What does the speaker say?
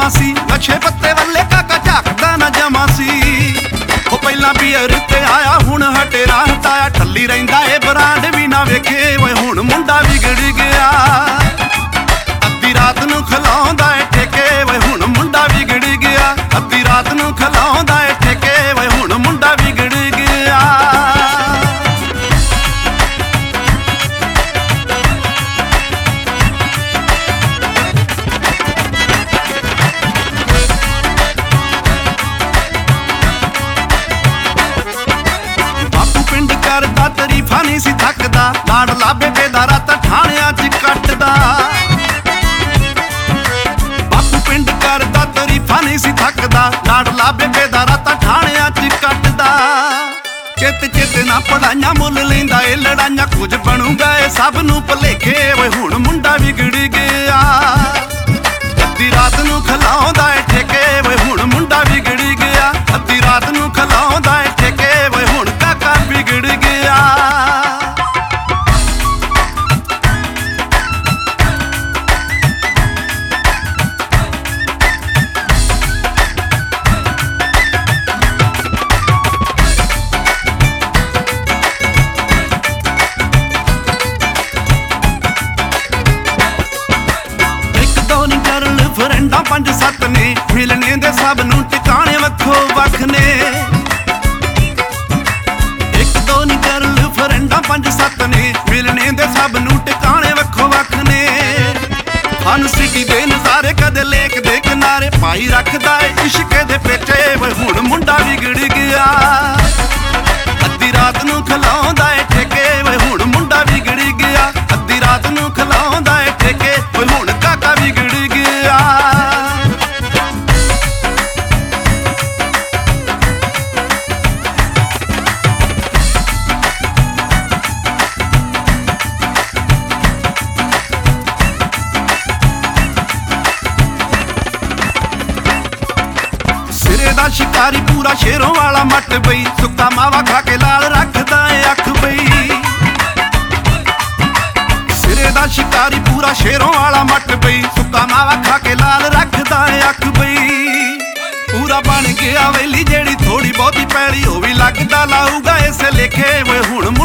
ਸੀ, ਨਸ਼ੇ ਪੱਤੇ ਵੱਲੇ ਕਾਕਾ ਝਾਕਦਾ ਨਾ ਜਮਾ ਸੀ। ਉਹ ਪਹਿਲਾਂ ਬੀਅਰ ਤੇ ਆਇਆ ਹੁਣ ਹਟੇ ਰਾਹ ਹਟਾਇਆ, ਠੱਲੀ ਰਹਿੰਦਾ ਏ ਬਰਾਂਡ ਵੀ ਨਾ ਵੇਖੇ ਓਏ ਹੁਣ ਮੁੰਡਾ ਵਿਗੜ ਗਿਆ। ਅੱਧੀ ਰਾਤ ਨੂੰ ਖਲਾਉਂਦਾ ਏ ਠੇਕੇ ਓਏ ਹੁਣ ਮੁੰਡਾ ਵਿਗੜ ਗਿਆ। ਅੱਧੀ ਰਾਤ ਨੂੰ ਖਲਾਉਂਦਾ ਏ ਠੇਕੇ ਓਏ ਹੁਣ ਮੁੰਡਾ ਵਿਗੜ ਗਿਆ। ਕਰਦਾ ਤਰੀਫਾਂ ਨਹੀਂ ਸੀ ਥੱਕਦਾ, ਲਾਡਲਾ ਬੇਬੇ ਦਾ ਰਾਤ ਠਾਣਿਆਂ 'ਚ ਕੱਟਦਾ। ਬਾਪੂ ਪਿੰਡ ਕਰਦਾ ਤਰੀਫਾਂ ਨਹੀਂ ਸੀ ਥੱਕਦਾ, ਲਾਡਲਾ ਬੇਬੇ ਦਾ ਰਾਤ ਠਾਣਿਆਂ 'ਚ ਕੱਟਦਾ। ਚਿੱਤ ਚਿੱਤ ਨਾ ਪੜਾਈਆਂ ਮੁੱਲ ਲੈਂਦਾ ਏ ਲੜਾਈਆਂ, ਕੁਝ ਬਣੂਗਾ ਏ ਸਭ ਨੂੰ ਭੁਲੇਖੇ ਓਏ ਹੁਣ ਮੁੰਡਾ ਵਿਗੜ ਗਿਆ। ਅੱਧੀ ਰਾਤ ਨੂੰ ਖਲਾਉਂਦਾ ਏ ਠੇਕੇ ਓਏ ਹੁਣ ਮੁੰਡਾ ਵਿਗੜ ਗਿਆ। ਅੱਧੀ ਰਾਤ ਨੂੰ ਖਲਾਉਂਦਾ ਏ ਠੇਕੇ ਓਏ ਹੁਣ ਕਾਕਾ ਵਿਗੜ ਗਿਆ। ਫਰੈਂਡਾਂ 5-7 ਨੇ, ਮਿਲਣੇ ਦੇ ਸਭ ਨੂੰ ਟਿਕਾਣੇ ਵੱਖੋ ਵੱਖ ਨੇ। ਇੱਕ ਦੋ ਨੀ ਗਰਲ ਫਰੈਂਡਾਂ 5-7 ਨੇ, ਮਿਲਣੇ ਦੇ ਸਭ ਨੂੰ ਟਿਕਾਣੇ ਵੱਖੋ ਵੱਖ ਨੇ। ਫਨ ਸਿਟੀ ਦੇ ਨਜ਼ਾਰੇ ਕਦੇ ਲੇਕ ਦੇ ਕਿਨਾਰੇ, ਪਾਈ ਰੱਖਦਾ ਏ ਇਸ਼ਕ ਦੇ ਪੇਚੇ ਓਏ ਹੁਣ ਮੁੰਡਾ ਵਿਗੜ ਗਿਆ। ਅੱਧੀ ਰਾਤ ਨੂੰ ਖਲਾਉਂਦਾ ਏ ਠੇਕੇ ਓਏ ਹੁਣ ਮੁੰਡਾ ਵਿਗੜ ਗਿਆ। ਅੱਧੀ ਰਾਤ ਨੂੰ ਖਲਾਉਂਦਾ ਏ ਠੇਕੇ ਓਏ ਹੁਣ ਕਾਕਾ ਵਿਗੜ ਗਿਆ। ਸਿਰੇ ਦਾ ਸ਼ਿਕਾਰੀ ਪੂਰਾ ਸ਼ੇਰੋਂ ਵਾਲਾ ਮੱਟ ਬਈ, ਸੁੱਕਾ ਮਾਵਾ ਖਾ ਕੇ ਲਾਲ ਰੱਖਦਾ ਏ ਅੱਖ ਬਈ। ਸਿਰੇ ਦਾ ਸ਼ਿਕਾਰੀ ਪੂਰਾ ਸ਼ੇਰੋਂ ਵਾਲਾ ਮੱਟ ਬਈ, ਸੁੱਕਾ ਮਾਵਾ ਖਾ ਕੇ ਲਾਲ ਰੱਖਦਾ ਏ ਅੱਖ ਬਈ। ਪੂਰਾ ਬਣ ਗਿਆ ਵੇਲੀ ਜਿਹੜੀ ਥੋੜੀ ਬਹੁਤੀ ਪੈਲੀ, ਉਹ ਵੀ ਲੱਗਦਾ ਲਾਊਗਾ ਇਸੇ ਲੇਖੇ ਓਏ ਹੁਣ